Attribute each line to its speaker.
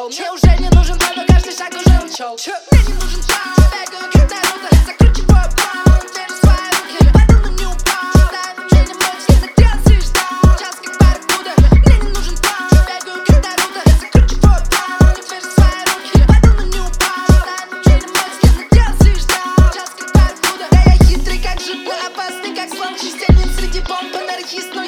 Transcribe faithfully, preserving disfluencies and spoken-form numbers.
Speaker 1: учел. Мне уже не нужен план, но каждый шаг уже учел. Мне не нужен план, бегаю как Наруто, закручиваю план, вижу свои руки, падал, но не упал. Читаю ничего не мог, я надеялся и ждал, час как барракуда. Мне не нужен план, бегаю как Наруто, закручиваю план, вижу свои руки, падал, но не упал. Читаю ничего не мог, я надеялся и ждал, час как барракуда. Да я хитрый как жип, опасный как слон, чистильник среди бомб, анархист, но